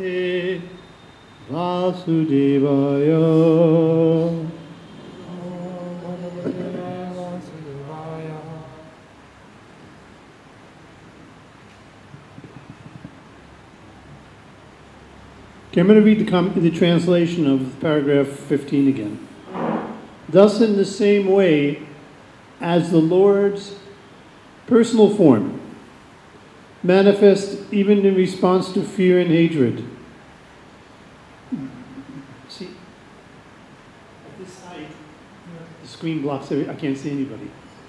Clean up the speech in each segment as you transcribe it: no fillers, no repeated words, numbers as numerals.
Bhagavate Vasudevaya. Okay, I'm going to read the translation of paragraph 15 again. Thus, in the same way as the Lord's personal form, manifest even in response to fear and hatred. See, at this height, the screen blocks I can't see anybody.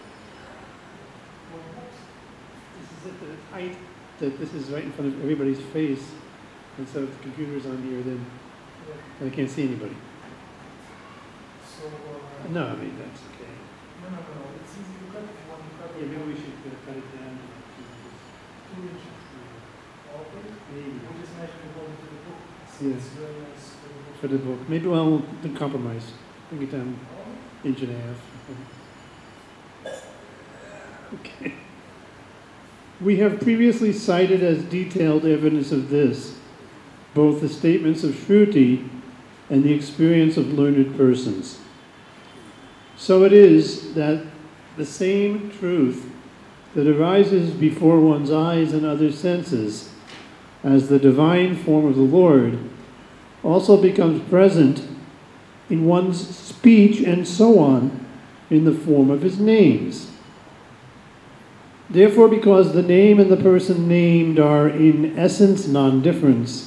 This is at the height that this is right in front of everybody's face. And so if the computer's on here, then I can't see anybody. So, no, I mean, that's okay. No. It's easy to cut if you want to cut it. Yeah, maybe we should cut it down. 2 inches. Okay. Maybe. We'll just measure according to the book. Yeah. It's very nice For the book. Maybe we'll compromise. Bring it down inch and a half. Okay. We have previously cited as detailed evidence of this both the statements of Shruti and the experience of learned persons. So it is that the same truth that arises before one's eyes and other senses as the divine form of the Lord also becomes present in one's speech and so on in the form of his names. Therefore, because the name and the person named are in essence non-different,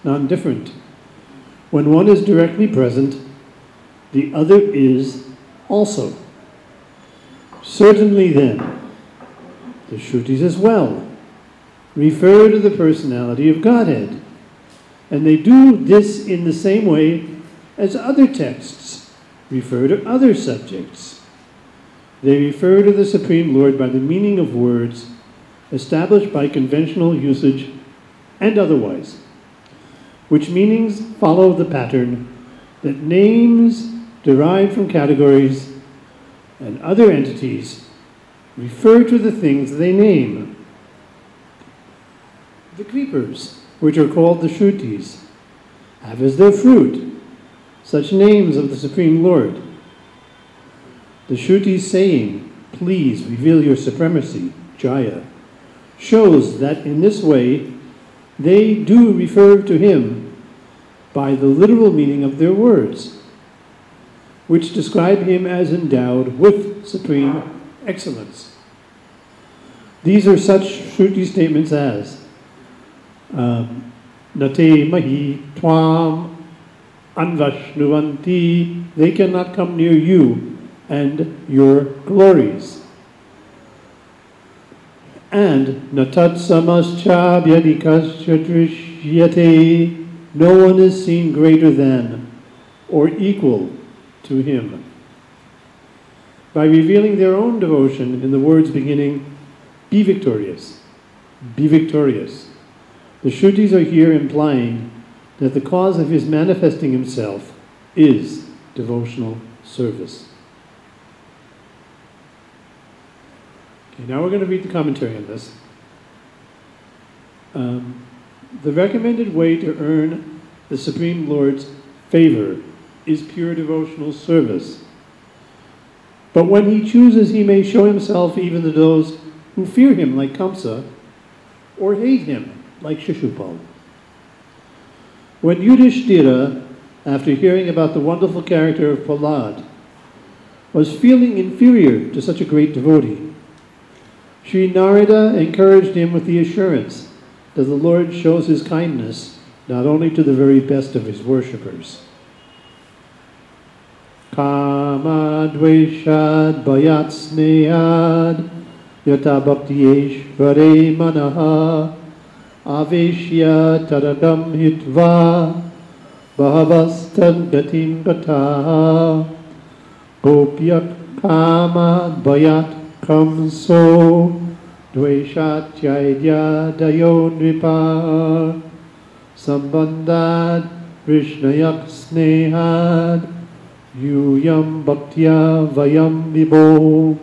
when one is directly present, the other is also. Certainly then, the Shrutis as well refer to the personality of Godhead, and they do this in the same way as other texts refer to other subjects. They refer to the Supreme Lord by the meaning of words established by conventional usage and otherwise, which meanings follow the pattern that names derived from categories and other entities refer to the things they name. The creepers, which are called the Shrutis, have as their fruit such names of the Supreme Lord. The Shrutis saying, "Please reveal your supremacy," Jaya, shows that in this way they do refer to him by the literal meaning of their words, which describe him as endowed with supreme excellence. These are such Shruti statements as Nate Mahi Twam Anvashnuvanti, they cannot come near you and your glories. And Natat Samascha Vyadikascha Drishyate, no one is seen greater than or equal to him. By revealing their own devotion in the words beginning, "Be victorious, be victorious," the Shrutis are here implying that the cause of his manifesting himself is devotional service. Okay, now we're going to read the commentary on this. The recommended way to earn the Supreme Lord's favor is pure devotional service. But when he chooses, he may show himself even to those who fear him, like Kamsa, or hate him, like Shishupal. When Yudhishthira, after hearing about the wonderful character of Prahlad, was feeling inferior to such a great devotee, Sri Narada encouraged him with the assurance that the Lord shows his kindness not only to the very best of his worshippers. Kama dveshad bhayat snehad yata bhaktieshvare manaha aveshya taradam hitva bhavastad gatim gataha gopyak kama bhayat kamso dveshat yaidya dayo nripa sambandhad vrishnayak snehad yuyam bhaktya vayam vibho.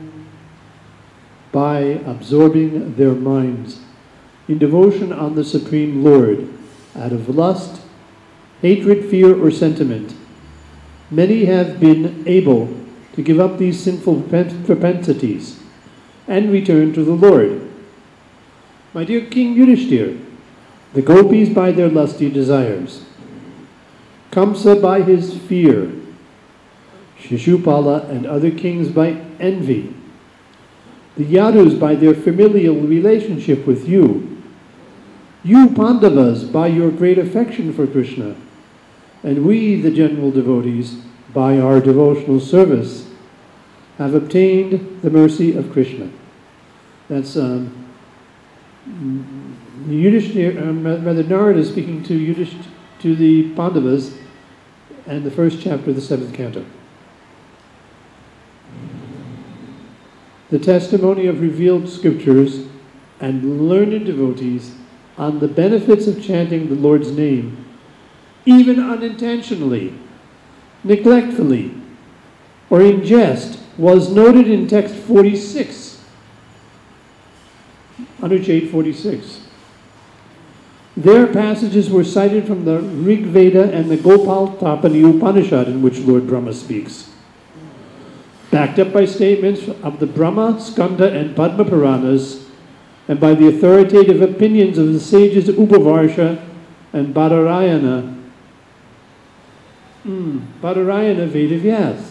By absorbing their minds in devotion on the Supreme Lord, out of lust, hatred, fear, or sentiment. Many have been able to give up these sinful propensities and return to the Lord. My dear King Yudhishthir, the gopis by their lusty desires, Kamsa by his fear, Shishupala and other kings by envy, the Yadus by their familial relationship with you, you Pandavas by your great affection for Krishna, and we, the general devotees, by our devotional service, have obtained the mercy of Krishna. That's Yudhishthira, rather Narada speaking to the Pandavas, and the first chapter of the 7th canto. The testimony of revealed scriptures and learned devotees on the benefits of chanting the Lord's name, even unintentionally, neglectfully, or in jest, was noted in text 46, Anucheta 46. Their passages were cited from the Rig Veda and the Gopal Tapani Upanishad, in which Lord Brahma speaks, backed up by statements of the Brahma, Skanda, and Padma Puranas, and by the authoritative opinions of the sages Upavarsha and Badarayana Vedavyas.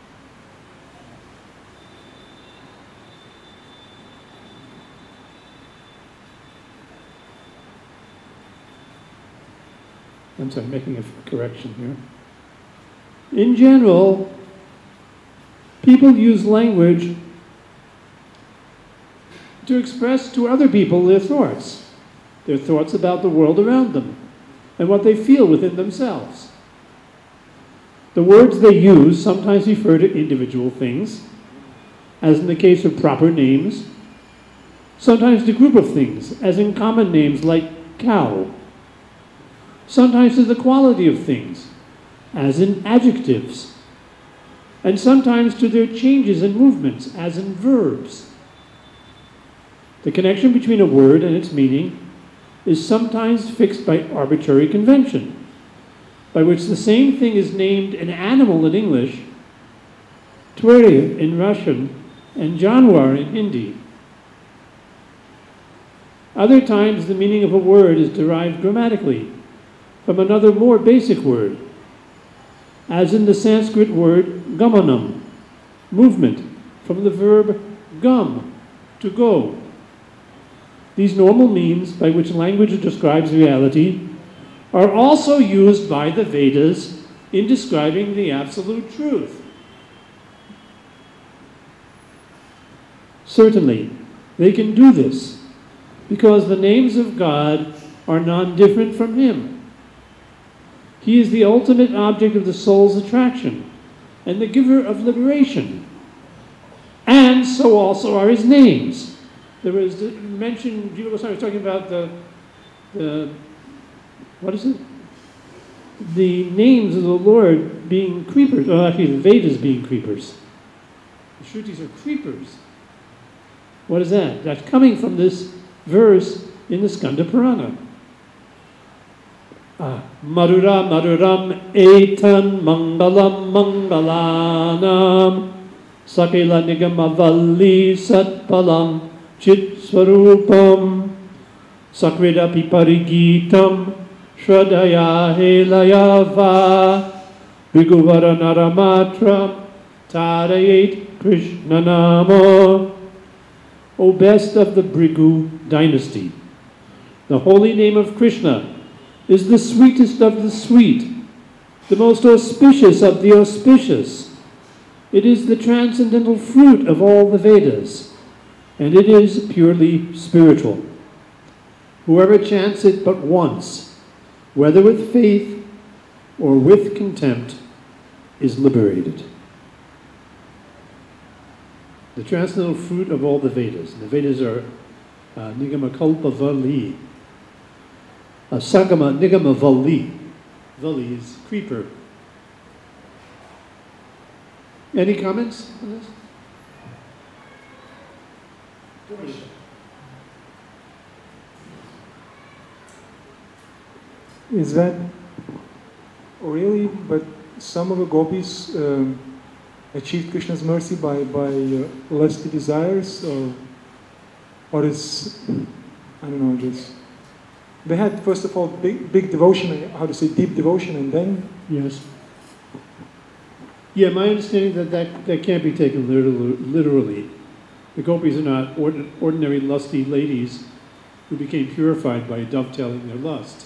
I'm sorry, making a correction here. In general, people use language to express to other people their thoughts about the world around them, and what they feel within themselves. The words they use sometimes refer to individual things, as in the case of proper names, sometimes to group of things, as in common names like cow, sometimes to the quality of things, as in adjectives, and sometimes to their changes and movements, as in verbs. The connection between a word and its meaning is sometimes fixed by arbitrary convention, by which the same thing is named an animal in English, twerya in Russian, and janwar in Hindi. Other times the meaning of a word is derived grammatically from another more basic word, as in the Sanskrit word gamanam, movement, from the verb gum, to go. These normal means by which language describes reality are also used by the Vedas in describing the absolute truth. Certainly, they can do this because the names of God are non-different from Him. He is the ultimate object of the soul's attraction and the giver of liberation. And so also are His names. There was mentioned, Jiva Goswami was talking about what is it? The names of the Lord being creepers. Well, actually, the Vedas being creepers. The Shrutis are creepers. What is that? That's coming from this verse in the Skanda Purana. Madhura Madhuram Etan Mangalam Mangalanam Sakila Nigamavalli Satpalam Chit Swarupam Sakridapi Parigitam Shradaya Helayava Viguvara Naramatram Tarayet Krishna Namo. O best of the Bhrigu dynasty, the holy name of Krishna is the sweetest of the sweet, the most auspicious of the auspicious. It is the transcendental fruit of all the Vedas, and it is purely spiritual. Whoever chants it but once, whether with faith or with contempt, is liberated. The transcendental fruit of all the Vedas. The Vedas are Nigamakalpavali. Sagama Nigamavali. Vali is creeper. Any comments on this? Is that really? But some of the gopis achieved Krishna's mercy by lusty desires, or is, I don't know, just they had first of all big devotion, how to say, deep devotion, and then Yes. Yeah, my understanding that can't be taken literally. The gopis are not ordinary lusty ladies who became purified by dovetailing their lust.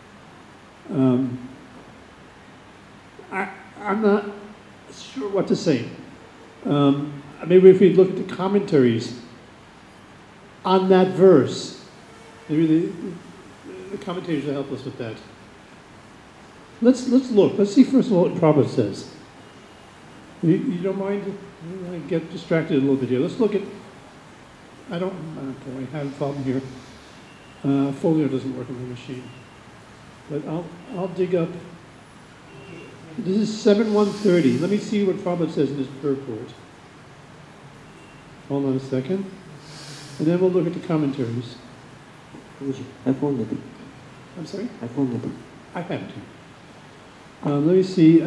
I'm not sure what to say. Maybe if we look at the commentaries on that verse, maybe the commentators will help us with that. Let's look. Let's see first of all what Prabhupada says. You don't mind? I get distracted a little bit here. Let's look at. I have a problem here. Folio doesn't work on the machine, but I'll dig up. This is 7130. Let me see what Prabhupada says in his purport. Hold on a second, and then we'll look at the commentaries. iPhone nahi. I'm sorry? iPhone nahi. I have to. Let me see.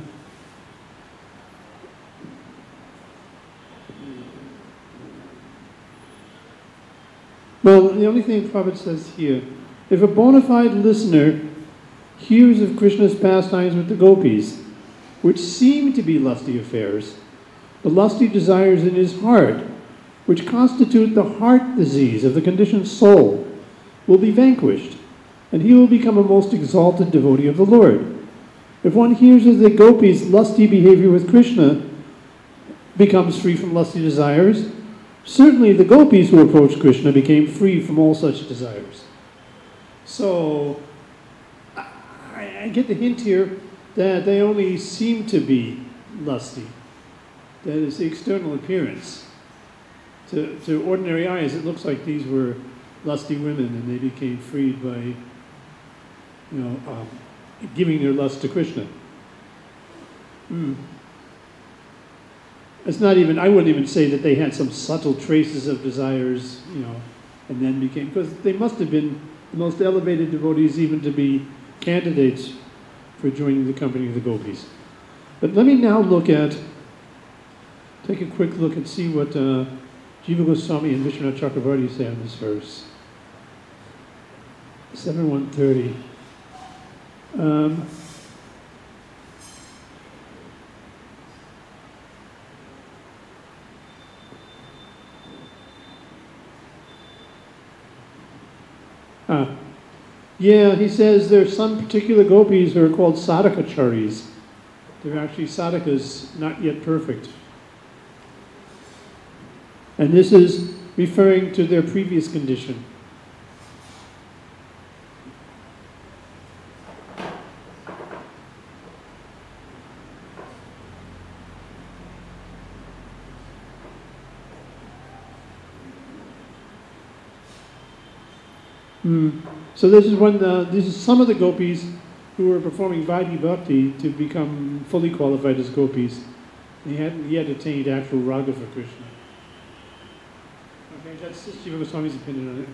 Well, the only thing Prabhupada says here, if a bona fide listener hears of Krishna's pastimes with the gopis, which seem to be lusty affairs, the lusty desires in his heart, which constitute the heart disease of the conditioned soul, will be vanquished, and he will become a most exalted devotee of the Lord. If one hears of the gopis' lusty behavior with Krishna becomes free from lusty desires, certainly the gopis who approached Krishna became free from all such desires. So, I get the hint here that they only seem to be lusty. That is the external appearance. To ordinary eyes, it looks like these were lusty women and they became freed by, giving their lust to Krishna. It's not even, I wouldn't even say that they had some subtle traces of desires, and then became, because they must have been the most elevated devotees even to be candidates for joining the company of the gopis. But let me now take a quick look and see what Jiva Goswami and Vishwanath Chakravarti say on this verse. 7130. Yeah, he says there's some particular gopis who are called sadhakacharis. They're actually sadhakas, not yet perfect. And this is referring to their previous condition. So this is some of the gopis who were performing Vaidhi Bhakti to become fully qualified as gopis. They hadn't yet attained actual raga for Krishna. Okay, that's Jiva Goswami's opinion on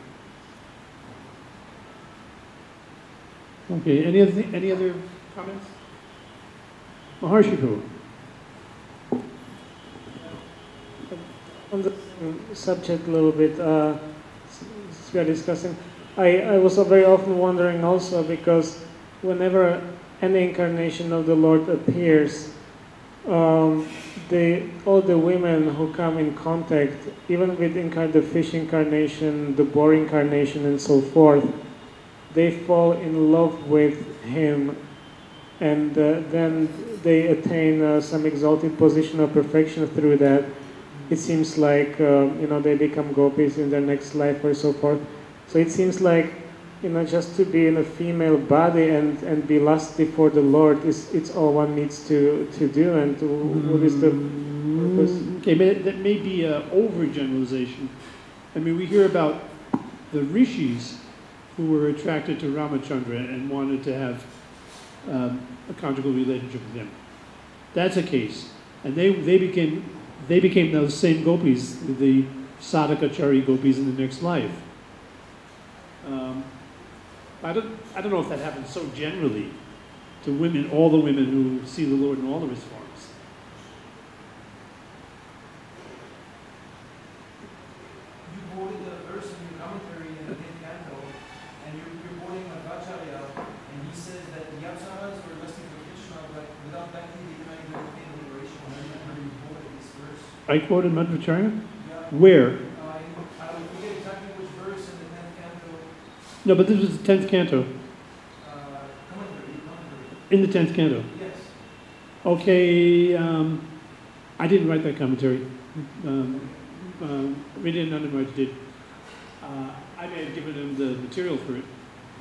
it. Okay, any other comments? Maharshi. On the subject a little bit, since we are discussing, I was very often wondering also, because whenever any incarnation of the Lord appears, all the women who come in contact, even with the fish incarnation, the boar incarnation, and so forth, they fall in love with him, and then they attain some exalted position of perfection through that. It seems like they become gopis in their next life or so forth. So it seems like just to be in a female body and be lusty for the Lord it's all one needs to do. And what is the purpose? Okay, that may be an overgeneralization. I mean, we hear about the rishis who were attracted to Ramachandra and wanted to have a conjugal relationship with him. That's a case, and they became those same gopis, the sadhakachari gopis in the next life. I don't know if that happens so generally to women, all the women who see the Lord in all of his forms. You quoted a verse in your commentary in the 10th canto, and you're quoting Madhvacharya, and he says that the Apsaras were lusting for Krishna, but without that they cannot even obtain liberation. I remember you quoted this verse. I quoted Madhvacharya? Yeah. Where? I forget exactly which verse in the 10th canto. No, but this was the 10th canto. Commentary. In the 10th canto. Yes. Okay, I didn't write that commentary. Radiant Nandamraj did. I may have given him the material for it.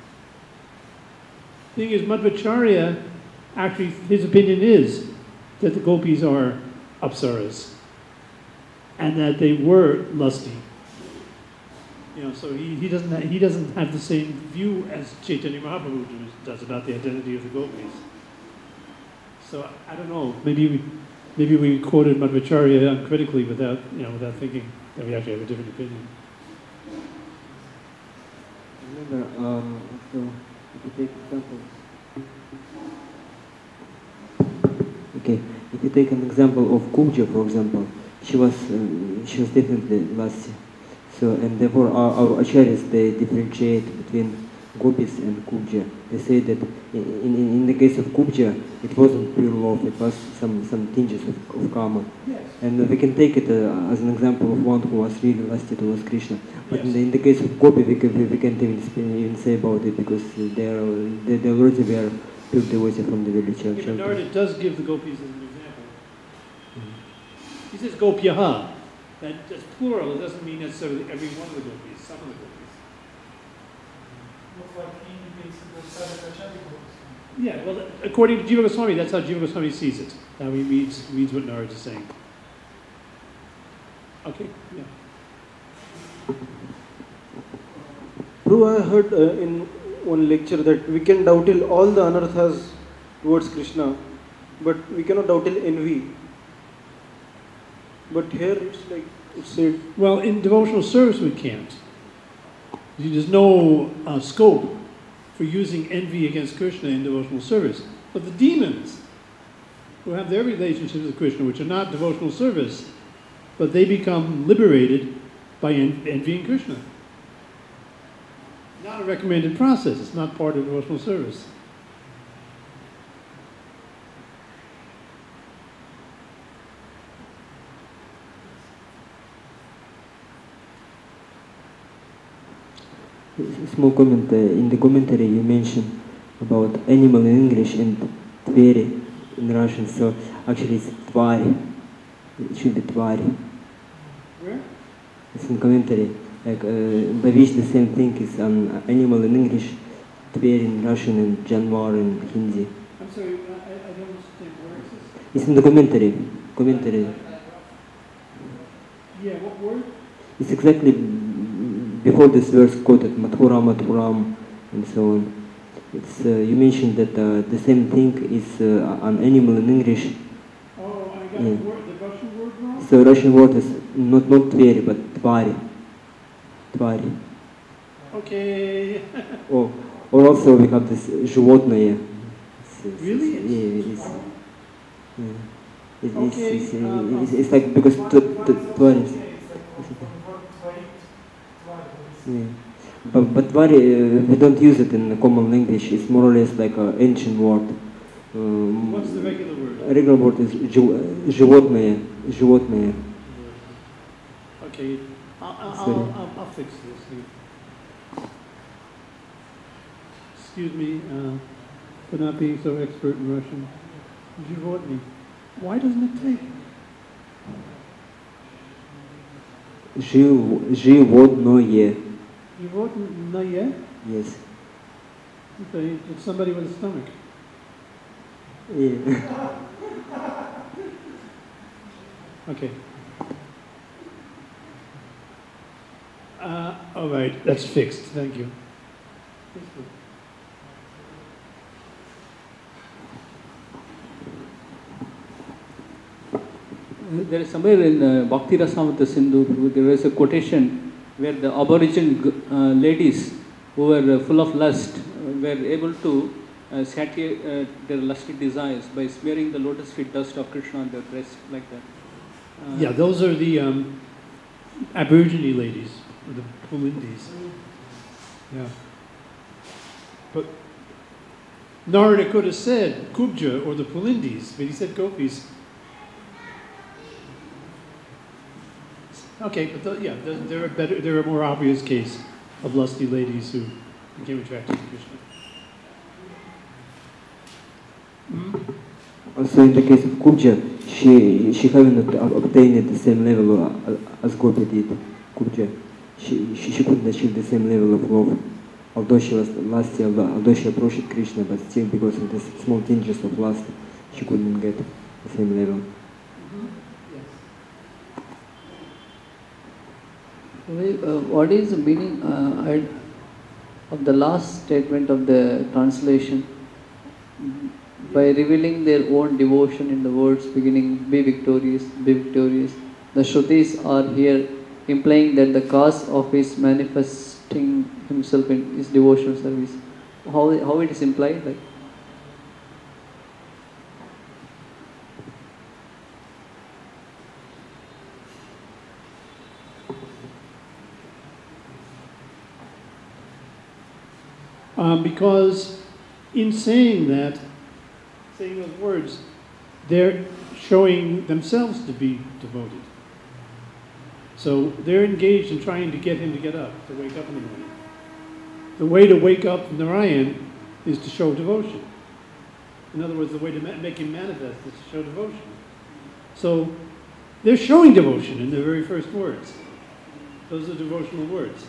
Thing is, Madhvacharya, actually, his opinion is that the gopis are apsaras and that they were lusty. You know, so he doesn't have the same view as Chaitanya Mahaprabhu does about the identity of the gopis. So I don't know. Maybe we quoted Madhvacharya uncritically without thinking that we actually have a different opinion. Remember, also, if you take example. Okay, if you take an example of Kubja, for example, she was definitely lusty. So, and therefore our acharyas, they differentiate between gopis and Kubja. They say that in the case of Kubja, it wasn't pure love, it was some tinges of karma. Yes. And we can take it as an example of one who was really lusty towards Krishna. But Yes. in the case of Gopi, we can't even say about it because they already were pure devotees from the village. Even Narada does give the gopis as an example. He says gopyaha. That's plural. It doesn't mean necessarily every one of the gopis. Some of the gopis. Looks like he indicates the Sadhakachari books. Yeah. Well, according to Jiva Goswami, that's how Jiva Goswami sees it. How he reads what Narada is saying. Okay. Yeah. Prabhu, I heard in one lecture that we can doubt all the anarthas towards Krishna, but we cannot doubt envy. But here it's said. Well, in devotional service, we can't. There's no scope for using envy against Krishna in devotional service. But the demons, who have their relationships with Krishna, which are not devotional service, but they become liberated by envying Krishna. Not a recommended process. It's not part of devotional service. Small comment. In the commentary you mentioned about animal in English and tveri in Russian. So actually it's tvari. It should be tvari. Where? It's in commentary. Like by which the same thing is an animal in English, tveri in Russian, and januar in Hindi. I'm sorry, I don't understand. Where is this? It's in the commentary. Commentary. Yeah, what word? It's exactly before this verse quoted, Madhuram, Madhuram, and so on. It's you mentioned that the same thing is an animal in English. Oh, I got Yeah. the Russian word wrong? So Russian word is not tveri, but tvari. Tvari. Okay. Or also we have this животное. Really? Yeah, it is. Yeah. Okay, It's like because tvari. It's like from the word twice. Yeah. But tvari, we don't use it in the common language. It's more or less like an ancient word. What's the regular word? Regular word is животное. Животное. Okay, Sorry. I'll fix this. Excuse me for not being so expert in Russian. Животный. Why doesn't it take? Животное. Животное? Yes. Okay, it's somebody with a stomach. Yeah. Okay. All right, that's fixed. Thank you. There is somewhere in Bhakti Rasamrita Sindhu, there is a quotation where the Aboriginal ladies who were full of lust were able to satiate their lusty desires by smearing the lotus feet dust of Krishna on their breast, like that. Yeah, those are the Aborigine ladies, or the Pulindis. Yeah. But Narada could have said Kubja or the Pulindis, but he said Gopis. Okay, but there are a more obvious case of lusty ladies who became attracted to Krishna. Also, in the case of Kubja, she haven't obtained the same level as Gopi did. Kubja, she couldn't achieve the same level of love, although she was lusty, although she approached Krishna, but still because of the small tinges of lust, she couldn't get the same level. What is the meaning of the last statement of the translation? By revealing their own devotion in the words beginning, be victorious, be victorious. The Shrutis are here implying that the cause of his manifesting himself in his devotional service. How it is implied? Like, Because in saying those words, they're showing themselves to be devoted. So they're engaged in trying to get him to get up, to wake up in the morning. The way to wake up Narayan is to show devotion. In other words, the way to make him manifest is to show devotion. So they're showing devotion in their very first words. Those are devotional words.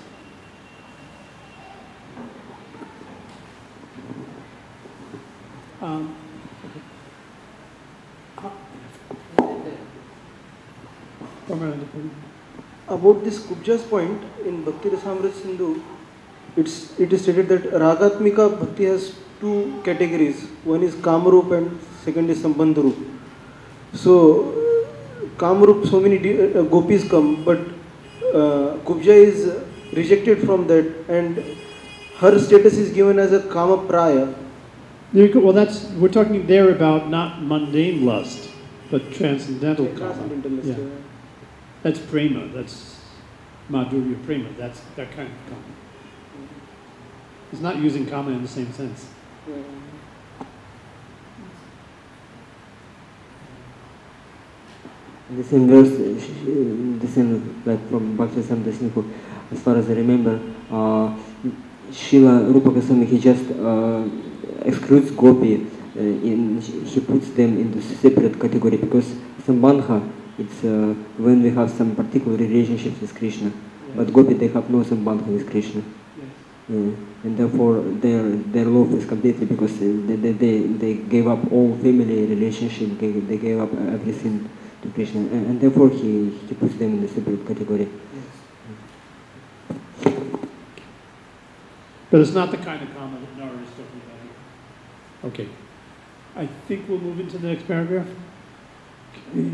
About this Kubja's point, in Bhakti Rasamrita Sindhu, it is stated that Ragatmika Bhakti has two categories. One is Kamarup and second is Sambandharup. So, Kamarup, so many gopis come, but Kubja is rejected from that, and her status is given as a Kama Praya. Well, we're talking there about not mundane lust, but transcendental kama. Transcendental lust, Yeah. That's prema, that's madhurya prema, that's that kind of kama. It's not using kama in the same sense. The same verse, the same like from Bhakti Rasamrita Sindhu, as far as I remember, Srila Rupa Goswami, he just excludes Gopi, he puts them into separate category because Sambandha, it's when we have some particular relationship with Krishna, but Gopi, they have no Sambandha with Krishna. And therefore their love is completely because they gave up all family relationship, they gave up everything to Krishna, and therefore he puts them in a separate category. But it's not the kind of kama that Nara is talking about here. Okay. I think we'll move into the next paragraph. Okay.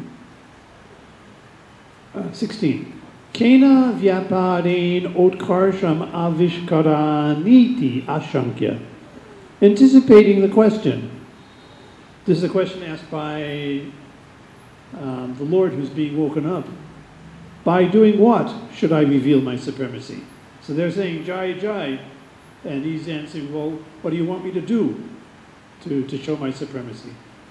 16. Kena vyaparein otkarsham avishkaraniti ashankya. Anticipating the question. This is a question asked by the Lord who's being woken up. By doing what should I reveal my supremacy? So they're saying, Jai, Jai. And he's answering, well, what do you want me to do to show my supremacy?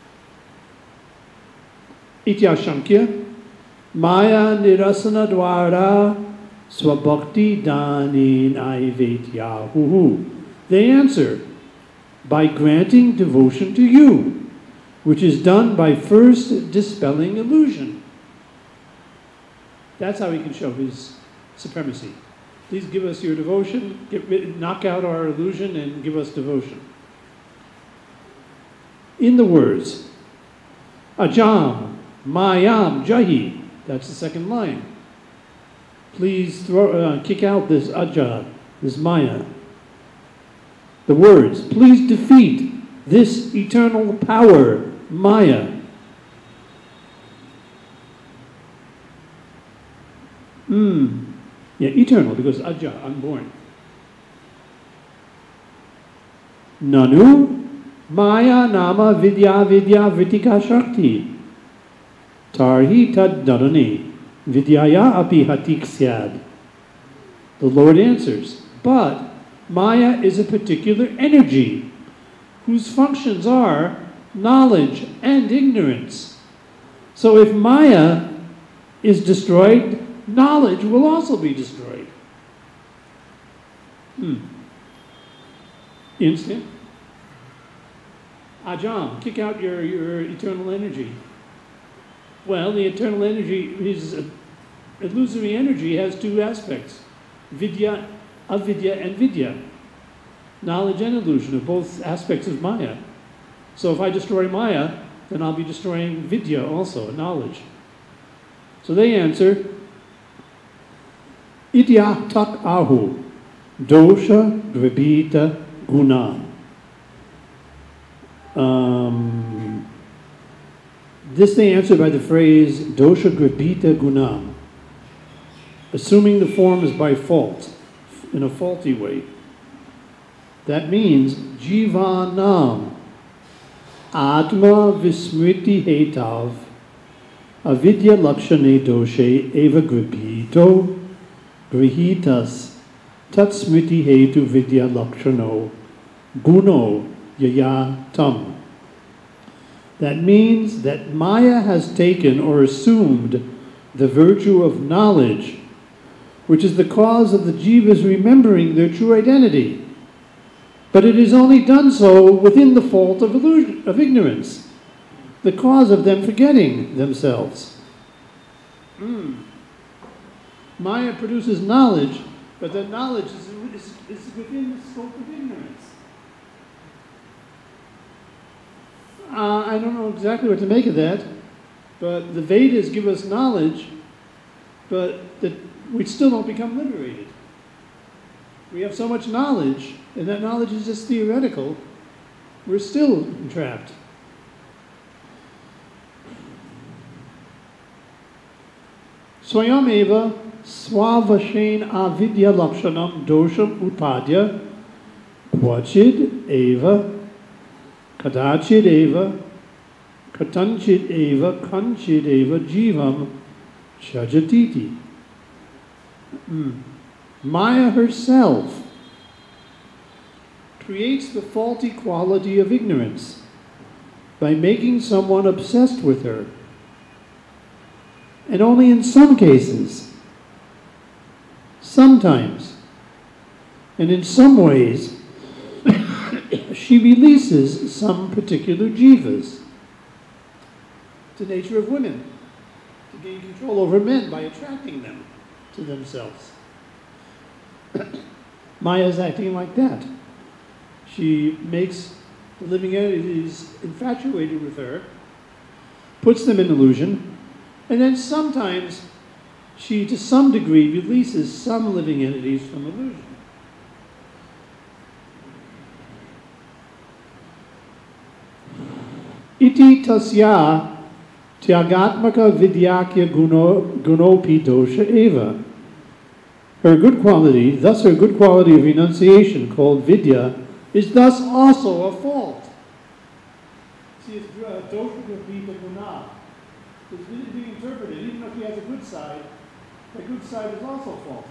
Ityashankya. Maya nirasana dwara swabhakti danin aivetyahu. They answer, by granting devotion to you, which is done by first dispelling illusion. That's how he can show his supremacy. Please give us your devotion, knock out our illusion and give us devotion. In the words, Ajam, Mayam, Jahi, that's the second line. Please kick out this Aja, this Maya. The words, please defeat this eternal power, Maya. Yeah, eternal, because Aja, unborn. Nanu Maya Nama Vidya Vidya Vitika Shakti. Tarhi Tad Dadani Vidyaya Api Hatik Syad. The Lord answers, but Maya is a particular energy whose functions are knowledge and ignorance. So if Maya is destroyed, knowledge will also be destroyed. Instant. Ajam, kick out your eternal energy. Well, the eternal energy is illusory energy has two aspects: vidya, avidya, and vidya. Knowledge and illusion are both aspects of Maya. So if I destroy Maya, then I'll be destroying vidya also, knowledge. So they answer, idya tak ahu, dosha dvibita guna. This they answer by the phrase dosha gribita gunam, assuming the form is by fault, in a faulty way. That means jivanam atma vismriti hetav avidya lakshane doshe eva gribito grihitas tatsmriti hetu vidya lakshano guno yaya tam. That means that Maya has taken or assumed the virtue of knowledge, which is the cause of the jivas remembering their true identity. But it is only done so within the fault of illusion, of ignorance, the cause of them forgetting themselves. Maya produces knowledge, but that knowledge is within the scope of ignorance. I don't know exactly what to make of that, but the Vedas give us knowledge, but that we still don't become liberated. We have so much knowledge, and that knowledge is just theoretical. We're still entrapped. Swayam eva swavashen avidya lakshanam dosham utpadya kvachid eva kadachid eva katanchid eva kanchid eva jivam shajatiti. Maya herself creates the faulty quality of ignorance by making someone obsessed with her. And only in some cases, sometimes, and in some ways, she releases some particular jivas. It's the nature of women, to gain control over men by attracting them to themselves. Maya is acting like that. She makes the living entities infatuated with her, puts them in illusion, and then sometimes she, to some degree, releases some living entities from illusion. Iti tasya tyagatmaka vidyakya gunopi dosha eva. Her good quality, thus her good quality of renunciation, called vidya, is thus also a fault. See, it's dosha grabita guna. It's being interpreted, even if he has a good side, the good side is also faulty.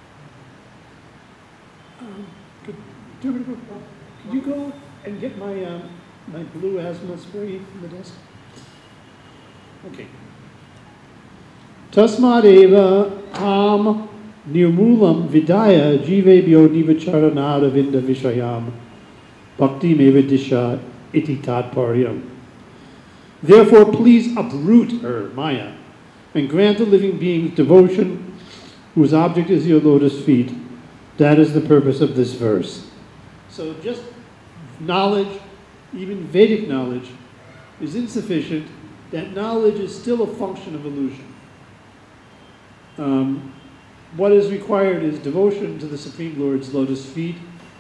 Could you go and get my my blue asthma spray from the desk? Okay. Tasmad eva ham nirmulam vidaya jivebhyo nivacharanada vinda vishayam bhakti meva disha iti tatparyam. Therefore, please uproot her, Maya, and grant the living beings devotion whose object is your lotus feet. That is the purpose of this verse. So just knowledge, even Vedic knowledge, is insufficient. That knowledge is still a function of illusion. What is required is devotion to the Supreme Lord's lotus feet,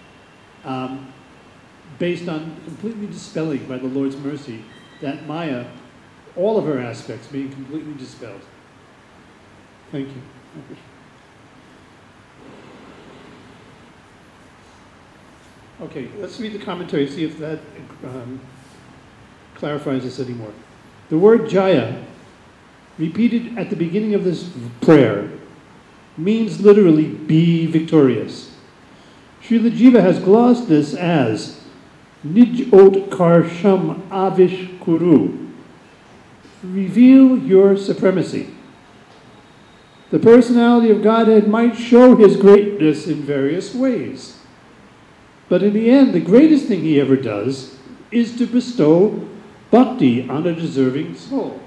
based on completely dispelling by the Lord's mercy that Maya, all of her aspects being completely dispelled. Thank you. Okay, let's read the commentary, see if that clarifies this anymore. The word Jaya, repeated at the beginning of this prayer, means literally be victorious. Srila Jiva has glossed this as Nij ot karsham avish kuru. Reveal your supremacy. The personality of Godhead might show his greatness in various ways. But in the end, the greatest thing he ever does is to bestow bhakti on a deserving soul.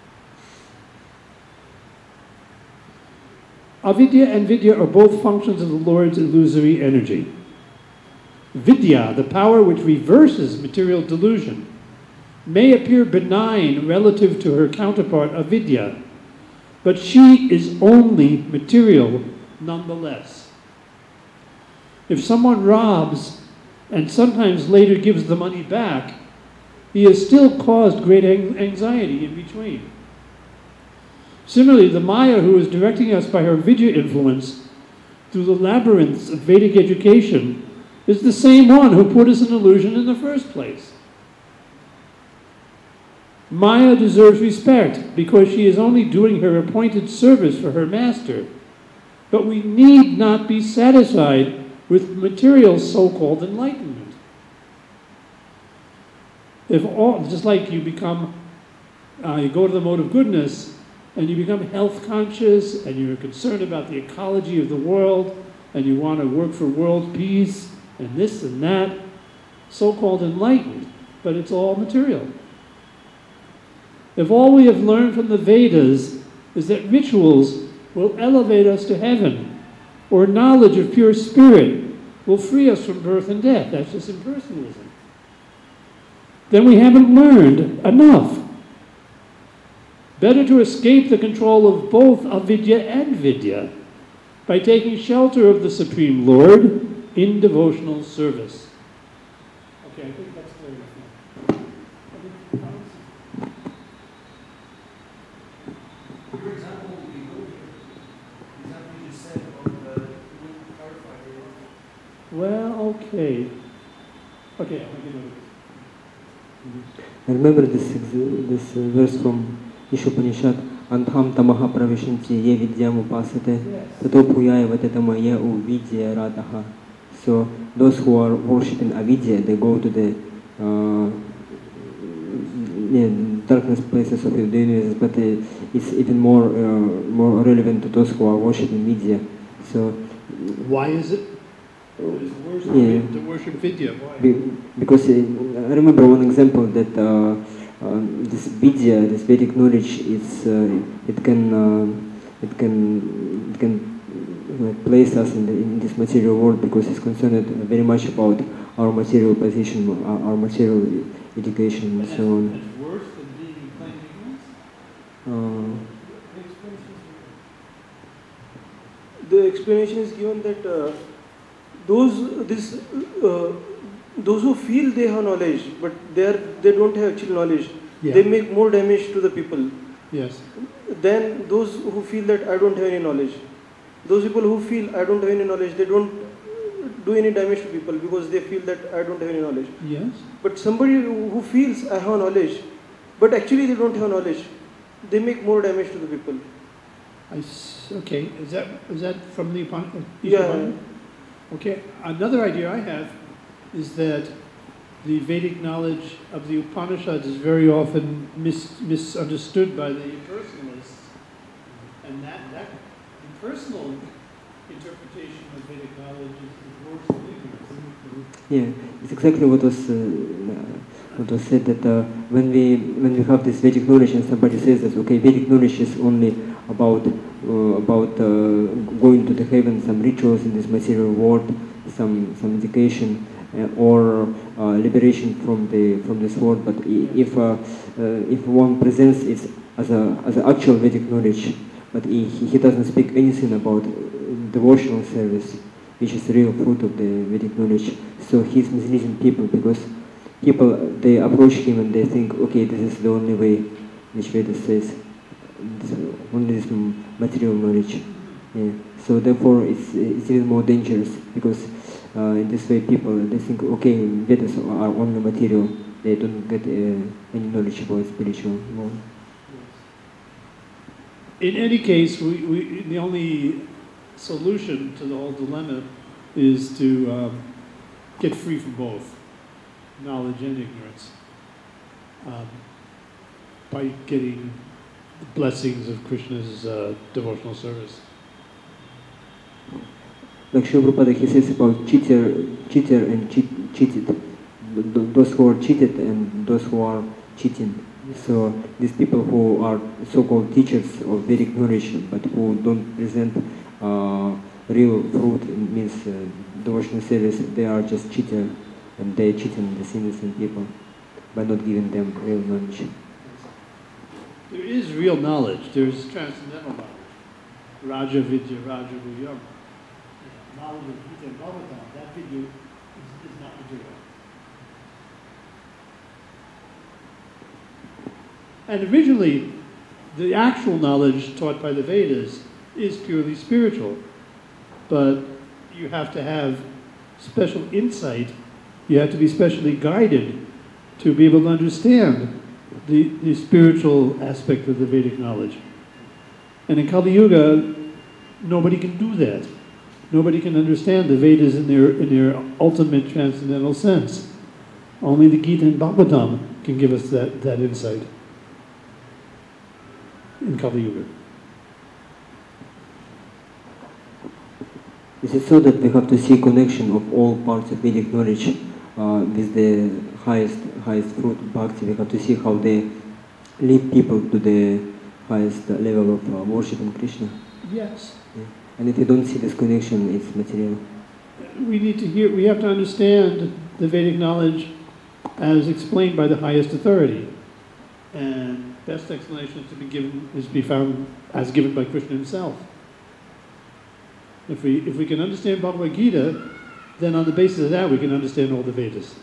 Avidya and vidya are both functions of the Lord's illusory energy. Vidya, the power which reverses material delusion, may appear benign relative to her counterpart avidya, but she is only material nonetheless. If someone robs and sometimes later gives the money back, he has still caused great anxiety in between. Similarly, the Maya who is directing us by her Vidya influence through the labyrinths of Vedic education is the same one who put us in illusion in the first place. Maya deserves respect because she is only doing her appointed service for her master. But we need not be satisfied with material so-called enlightenment. Just like you become, you go to the mode of goodness, and you become health conscious, and you're concerned about the ecology of the world, and you want to work for world peace, and this and that, so-called enlightened, but it's all material. If all we have learned from the Vedas is that rituals will elevate us to heaven, or knowledge of pure spirit will free us from birth and death, that's just impersonalism, then we haven't learned enough. Better to escape the control of both avidya and vidya by taking shelter of the Supreme Lord in devotional service. Okay, I think that's clear enough. Your example would be good here. The example you just said about would clarify your Well, okay. Okay, I'll give it. I remember this verse from Ishopanishad, Antham tamaha pravishanti ye vidyam upasate, tato puyaya vatetama ye uvidya rataha. So those who are worshipping avidya, they go to the darkness places of the universe, but it's even more relevant to those who are worshipping vidya. So why is it? To worship vidya. Why? Because I remember one example that this vidya, this Vedic knowledge, it can place us in this material world because it's concerned very much about our material position, our material education, and so on. It's worse than being in plain ignorance? The explanation is given that those who feel they have knowledge, but they don't have actual knowledge, they make more damage to the people. Yes. Than those who feel that I don't have any knowledge. Those people who feel I don't have any knowledge, they don't do any damage to people because they feel that I don't have any knowledge. Yes. But somebody who feels I have knowledge, but actually they don't have knowledge, they make more damage to the people. Okay, is that from the Upanishad? Yeah. Okay, another idea I have is that the Vedic knowledge of the Upanishads is very often misunderstood by the impersonalists, and that impersonal interpretation of Vedic knowledge is worse than ignorance. Yeah, it's exactly what was said that when we have this Vedic knowledge and somebody says that okay, Vedic knowledge is only about going to the heaven, some rituals in this material world, some education or liberation from this world. But if one presents it as an actual Vedic knowledge, but he doesn't speak anything about devotional service, which is the real fruit of the Vedic knowledge. So he's misleading people because people, they approach him and they think, okay, this is the only way, which Veda says, only this material knowledge. Yeah. So therefore, it's even more dangerous because In this way, people they think, okay, Vedas are only material. They don't get any knowledge about spiritual world. In any case, the only solution to the whole dilemma is to get free from both knowledge and ignorance by getting the blessings of Krishna's devotional service. Like Srila Prabhupada, he says about cheater and cheated. Those who are cheated and those who are cheating. So these people who are so-called teachers of Vedic knowledge, but who don't present real fruit, means devotional service, they are just cheater, and they are cheating the innocent people by not giving them real knowledge. There is real knowledge. There is transcendental knowledge. Raja Vidya, Raja Vijaya. Knowledge of Gita and Bhagavatam, that Vidya is not material. And originally, the actual knowledge taught by the Vedas is purely spiritual. But you have to have special insight. You have to be specially guided to be able to understand the spiritual aspect of the Vedic knowledge. And in Kali Yuga, nobody can do that. Nobody can understand the Vedas in their ultimate transcendental sense. Only the Gita and Bhagavatam can give us that insight in Kali Yuga. Is it so that we have to see connection of all parts of Vedic knowledge with the highest fruit, bhakti? We have to see how they lead people to the highest level of worshiping Krishna. Yes. Yeah. And if you don't see this connection, it's material. We have to understand the Vedic knowledge as explained by the highest authority. And best explanation is to be found as given by Krishna himself. If we can understand Bhagavad Gita, then on the basis of that we can understand all the Vedas.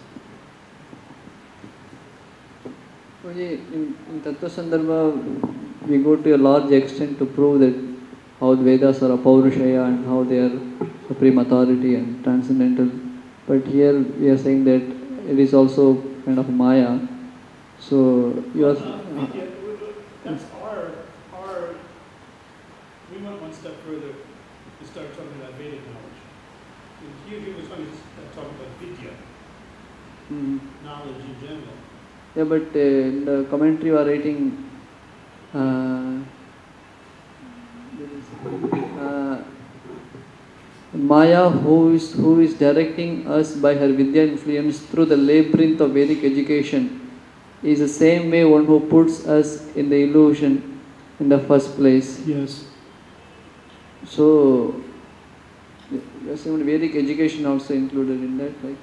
In Tattva Sandarbha, we go to a large extent to prove that how the Vedas are a Paurushaya and how they are supreme authority and transcendental. But here we are saying that it is also kind of Maya. So you are... That's our... We went one step further to start talking about Vedic knowledge. And here he was going to talk about Vidya, knowledge in general. Yeah, but in the commentary you are writing Maya, who is directing us by her Vidya influence through the labyrinth of Vedic education, is the same way one who puts us in the illusion in the first place. Yes. So, there's even Vedic education also included in that, right?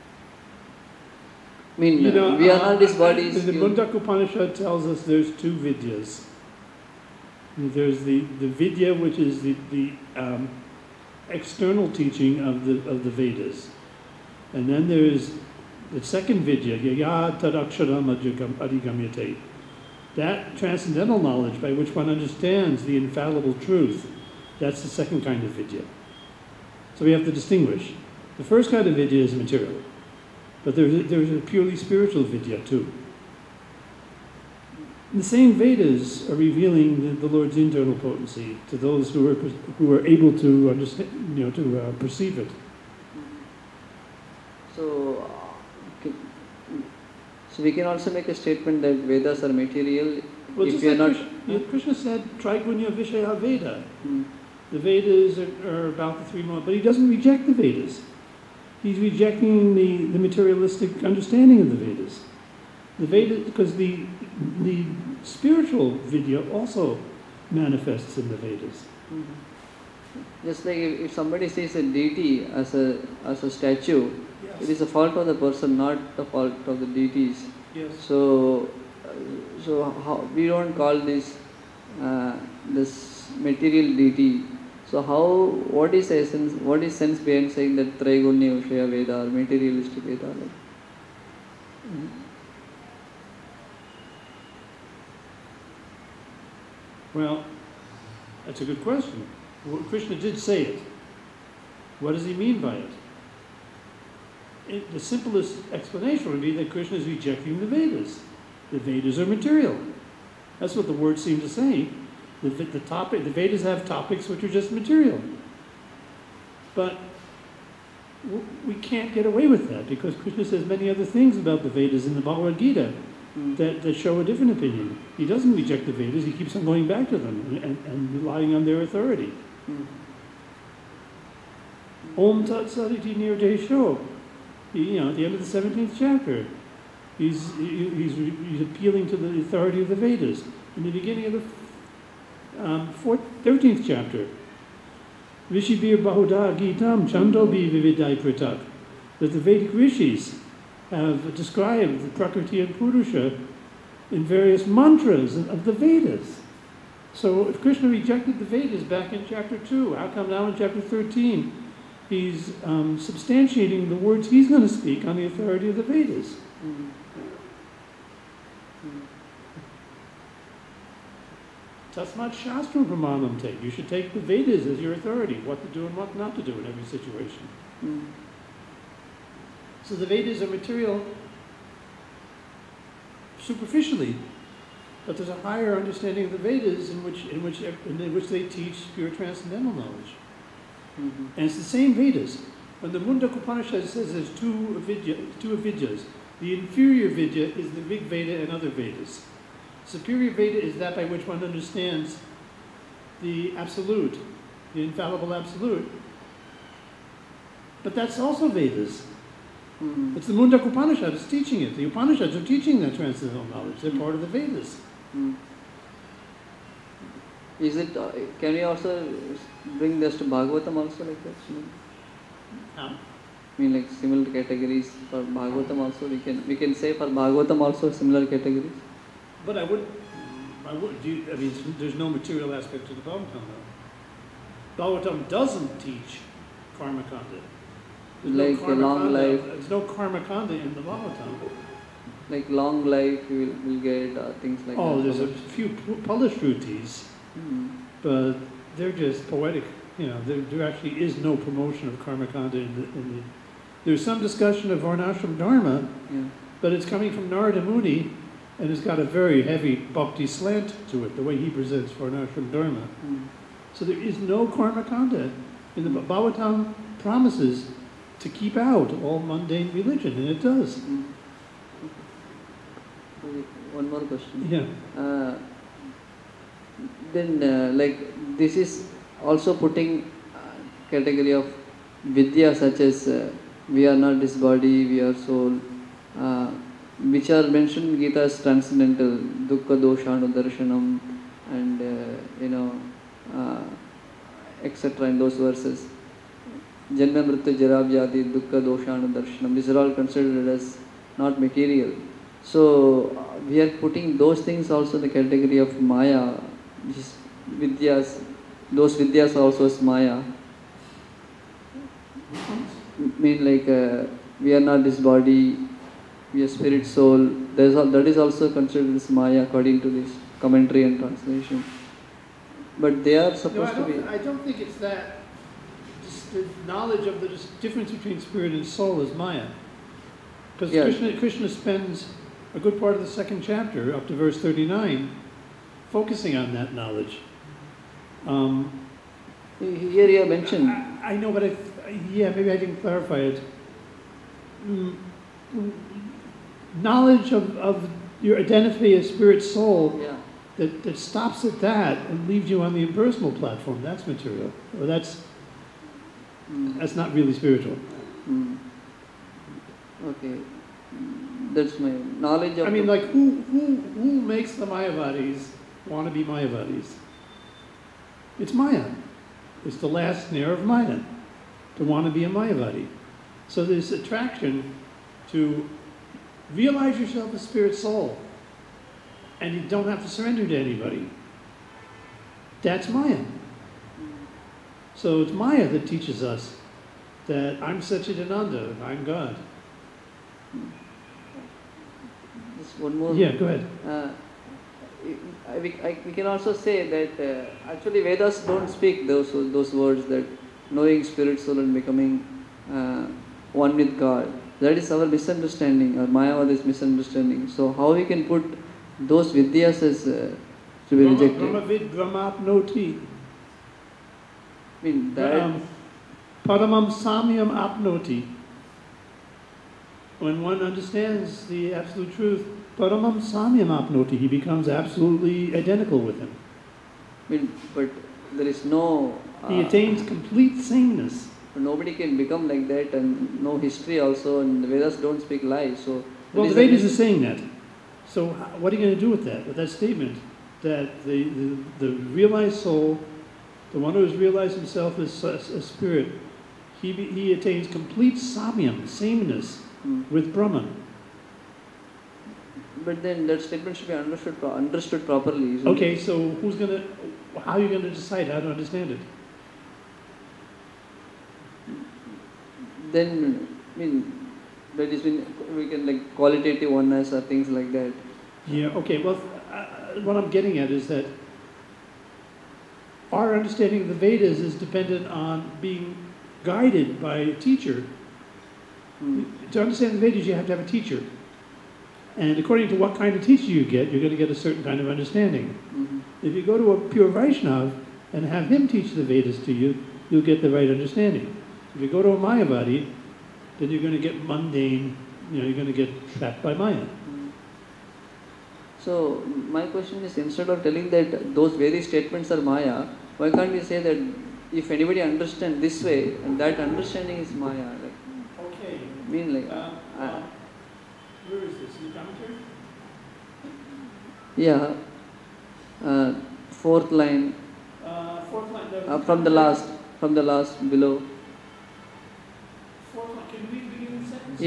I mean, we are not these bodies. The Mundaka Upanishad tells us there's two Vidyas. There's the Vidya, which is the external teaching of the Vedas. And then there's the second Vidya, Yaya Tadaksharam Adhigamyate. That transcendental knowledge by which one understands the infallible truth, that's the second kind of Vidya. So we have to distinguish. The first kind of Vidya is material, but there's a purely spiritual Vidya too. The same Vedas are revealing the Lord's internal potency to those who are able to understand, to perceive it. So we can also make a statement that Vedas are material. Well, if just we are like not. Krishna said, Trigunya Vishaya Veda. The Vedas are about the three modes, but he doesn't reject the Vedas. He's rejecting the materialistic understanding of the Vedas. The Vedas, because the spiritual Vidya also manifests in the Vedas. Just like if somebody sees a deity as a statue, Yes. it is a fault of the person, not the fault of the deities. Yes. So how, we don't call this material deity. So what is essence? What is sense behind saying that Traigunya Vishaya Veda or materialistic Veda? Well, that's a good question. Well, Krishna did say it. What does he mean by it? the simplest explanation would be that Krishna is rejecting the Vedas. The Vedas are material. That's what the words seem to say. The Vedas have topics which are just material. But we can't get away with that because Krishna says many other things about the Vedas in the Bhagavad Gita that show a different opinion. He doesn't reject the Vedas, he keeps on going back to them and relying on their authority. Om Tat Sat Iti Nirdesho. At the end of the 17th chapter, he's appealing to the authority of the Vedas. In the beginning of the 13th chapter, Rishibir Bahuda Gitam Chandobi Vividai Pratak, that the Vedic rishis have described the Prakriti and Purusha in various mantras of the Vedas. So if Krishna rejected the Vedas back in chapter 2, how come now in chapter 13 he's substantiating the words he's going to speak on the authority of the Vedas? Tasmat Shastram Pramanam Te. You should take the Vedas as your authority, what to do and what not to do in every situation. So the Vedas are material superficially, but there's a higher understanding of the Vedas in which they teach pure transcendental knowledge. And it's the same Vedas. When the Mundaka Upanishad says there's two avidyas, the inferior Vidya is the Rig Veda and other Vedas. Superior Veda is that by which one understands the absolute, the infallible absolute. But that's also Vedas. It's the Mundaka Upanishad that's teaching it. The Upanishads are teaching that transcendental knowledge. They're part of the Vedas. Is it? Can we also bring this to Bhagavatam also like that? How? I mean, like similar categories for Bhagavatam also. We can say for Bhagavatam also similar categories. But I mean, there's no material aspect to the Bhagavatam though. Bhagavatam doesn't teach karma kanda. Like a long life. There's no karma kanda in the Bhagavatam. Like long life, we will get things like that. Oh, there's a few Palashrutis, but they're just poetic. There actually is no promotion of karma kanda in the. There's some discussion of Varnashram Dharma, but it's coming from Narada Muni, and it's got a very heavy bhakti slant to it, the way he presents Varnashram Dharma. So there is no karma kanda. And the Bhagavatam promises to keep out all mundane religion, and it does. One more question. Yeah. Then, like, this is also putting category of vidya such as we are not this body, we are soul, which are mentioned in Gita as transcendental, dukkha doshanu darshanam, and etc. in those verses. Janma mrityu jara vyadi dukkha doshanu darshanam. These are all considered as not material. So we are putting those things also in the category of Maya, which is vidyas. Those vidyas also is Maya. Mean like we are not this body, we are spirit, soul. That is also considered as Maya according to this commentary and translation. But they are supposed to be. I don't think it's that. Just the knowledge of the difference between spirit and soul is Maya. Because Krishna spends a good part of the second chapter, up to verse 39, focusing on that knowledge. Here you have mentioned. I know, but maybe I didn't clarify it. Knowledge of your identity as spirit, soul, that stops at that and leaves you on the impersonal platform, that's material. Or that's not really spiritual. Okay. That's my knowledge of. I mean, like, who makes the Mayavadis want to be Mayavadis? It's Maya. It's the last snare of Maya, to want to be a Mayavadi. So this attraction to realize yourself as spirit soul, and you don't have to surrender to anybody. That's Maya. So it's Maya that teaches us that I'm Satchidananda, I'm God. Just one more. Yeah, go ahead. We can also say that actually Vedas don't speak those words that knowing spirit, soul and becoming one with God. That is our misunderstanding, or Mayavada's misunderstanding. So how we can put those Vidyas as to be rejected? Brahmavid Brahmapnoti. I mean, that, Paramam Samyam Apnoti. When one understands the absolute truth, Paramam Samyam Apnoti, he becomes absolutely identical with him. I mean, but there is no... He attains complete sameness. Nobody can become like that, and no history also, and the Vedas don't speak lies. So Well, the Vedas are saying that. So what are you going to do with that statement? That the realized soul, the one who has realized himself as a spirit, he attains complete samyam, sameness with Brahman. But then that statement should be understood properly. Isn't Okay, it? so how are you going to decide how to understand it? Then, I mean, that is when we can like qualitative oneness or things like that. Yeah, okay, well, what I'm getting at is that our understanding of the Vedas is dependent on being guided by a teacher. To understand the Vedas, you have to have a teacher. And according to what kind of teacher you get, you're going to get a certain kind of understanding. If you go to a pure Vaishnav and have him teach the Vedas to you, you'll get the right understanding. If you go to a Mayavadi, then you're going to get mundane, you're going to get trapped by Maya. So my question is, instead of telling that those very statements are Maya, why can't we say that if anybody understands this way, and that understanding is Maya? Like, Okay. I mean, like, Where is this? In the commentary? yeah, fourth line Fourth line. from the last below. Fourth line. Can you read the beginning sentence?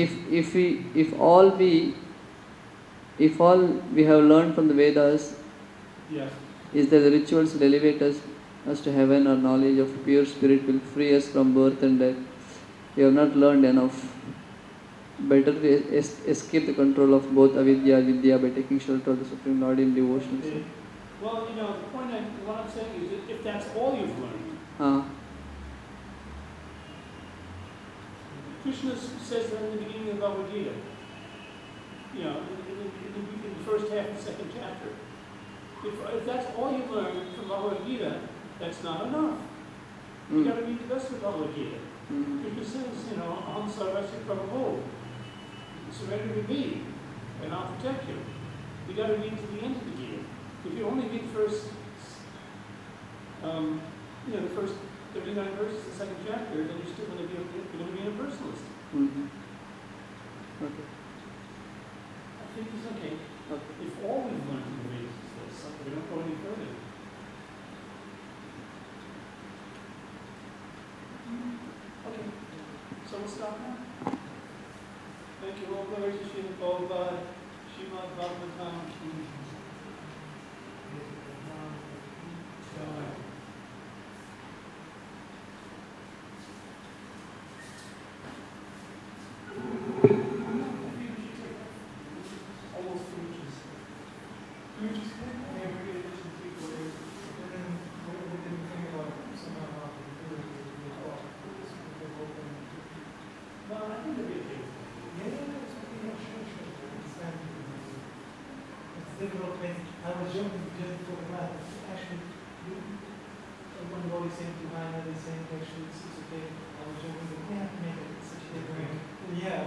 If all we have learned from the Vedas Yes. is that the rituals will elevate us to heaven, or knowledge of pure spirit will free us from birth and death, we have not learned enough. Better to escape the control of both avidya and vidya by taking shelter of the Supreme Lord in devotion. Okay. Well, the point what I'm saying is that if that's all you've learned, Krishna says that in the beginning of Bhagavad Gita. In the first half of the second chapter. If that's all you learn from Bhagavad Gita, that's not enough. You got to read the rest of Bhagavad Gita. Krishna says, Aham Sarvasya Prabhu, surrender to me, and I'll protect you. You got to read to the end of the Gita. If you only read the first, the first 39 verses of the second chapter, then you're still going to be a personalist. Okay. I think it's okay. If all we've learned from the Vedas is this, we don't go any further. Okay, so we'll stop now. Thank you all. Glory to Srila Prabhupada, Srimad Bhagavatam. I was jumping just for the math. Actually, when God is saying behind and he's saying actually it's okay, I was jumping, but we have to make it such a different. Yeah,